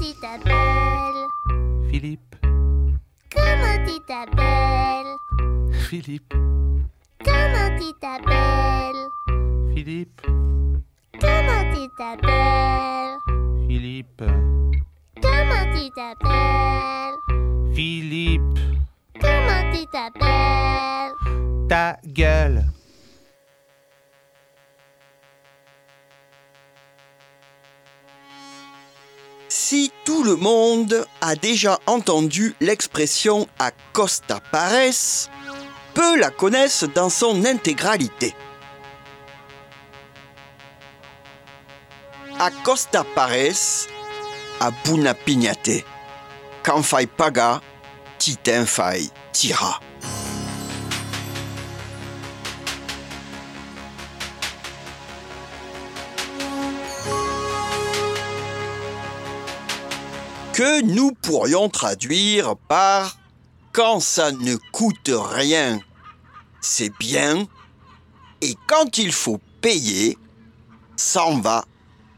tu t'appelles? Philippe. Comment tu t'appelles? Philippe. Comment tu t'appelles? Philippe. Comment tu t'appelles? Philippe. Comment tu t'appelles? Philippe. Comment tu t'appelles? Ta gueule. Si tout le monde a déjà entendu l'expression « acosta pares », peu la connaissent dans son intégralité. Acosta pares a buna pignate. Quand fai paga, titin fai tira. Que nous pourrions traduire par « quand ça ne coûte rien, c'est bien, et quand il faut payer, s'en va titin ».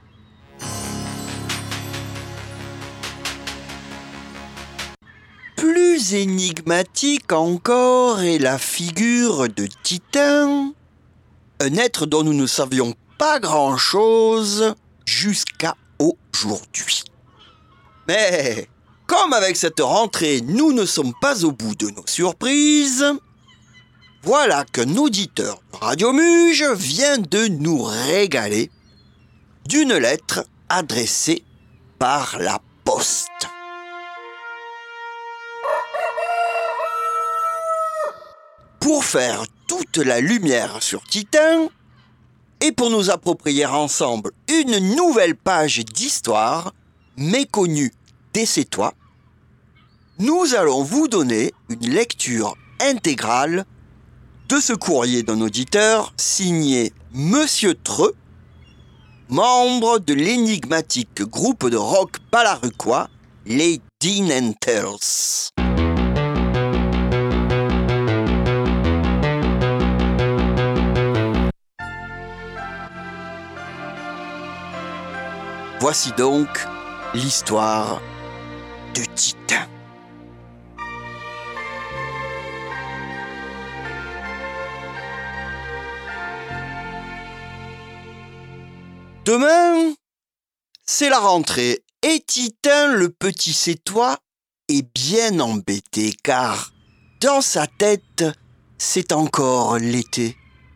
Plus énigmatique encore est la figure de Titin, un être dont nous ne savions pas grand-chose jusqu'à aujourd'hui. Mais comme avec cette rentrée, nous ne sommes pas au bout de nos surprises, voilà qu'un auditeur de Radio Muge vient de nous régaler d'une lettre adressée par la poste. Pour faire toute la lumière sur Titin et pour nous approprier ensemble une nouvelle page d'histoire méconnue des Sétois, nous allons vous donner une lecture intégrale de ce courrier d'un auditeur signé Monsieur Treux, membre de l'énigmatique groupe de rock balaruquois, les Dinenters. Voici donc l'histoire de Titin. Demain, c'est la rentrée et Titin, le petit Sétois, est bien embêté car dans sa tête, c'est encore l'été.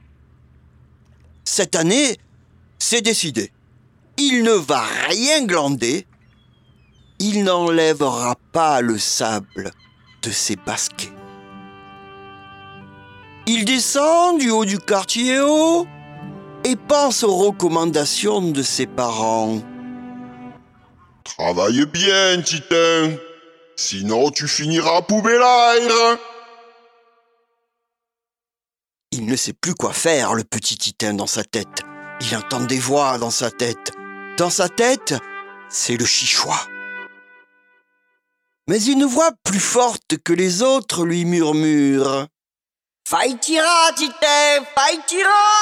Cette année, c'est décidé. Il ne va rien glander. Il n'enlèvera pas le sable de ses baskets. Il descend du haut du quartier haut et pense aux recommandations de ses parents. Travaille bien, Titin, sinon tu finiras poubelaire. Il ne sait plus quoi faire, le petit Titin, dans sa tête. Il entend des voix dans sa tête. Dans sa tête, c'est le chichois. Mais une voix plus forte que les autres lui murmure « Fai tira, Titin, fai tira !»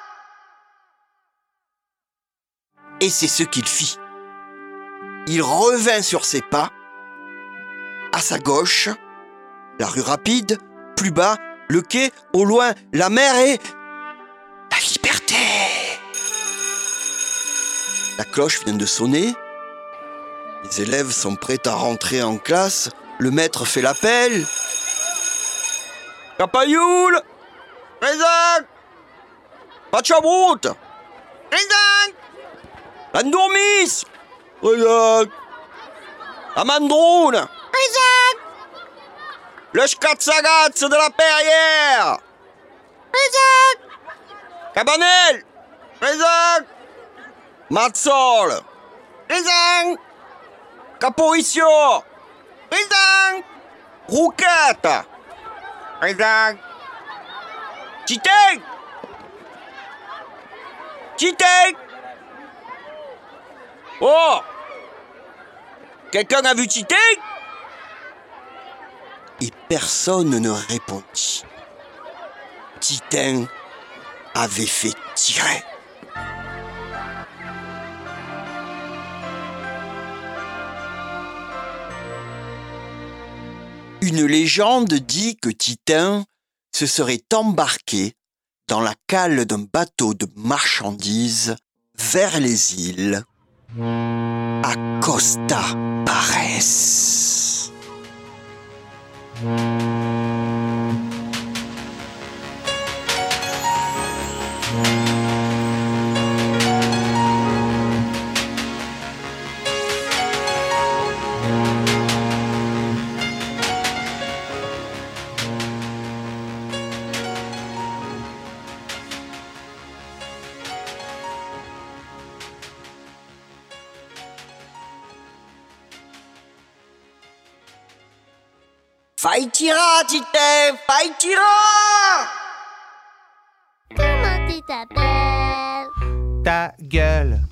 Et c'est ce qu'il fit. Il revint sur ses pas. À sa gauche, la rue rapide, plus bas, le quai, au loin, la mer et la liberté. La cloche vient de sonner. Les élèves sont prêts à rentrer en classe. Le maître fait l'appel. Capayoul, présent. Pachabrut, présent. Landormis, présent. Amandroun, présent. Le Schkatzagats de la Perrière, présent. Cabanel, présent. Matsol, présent. Caporicio, présent. Rouquette, présent. Titin, Titin. Oh, quelqu'un a vu Titin? Et personne ne répondit. Titin avait fait tirer. Une légende dit que Titin se serait embarqué dans la cale d'un bateau de marchandises vers les îles à Costa Pares. Fai tirar, Titin! Fai tirar! Comment tu t'appelles? Ta gueule.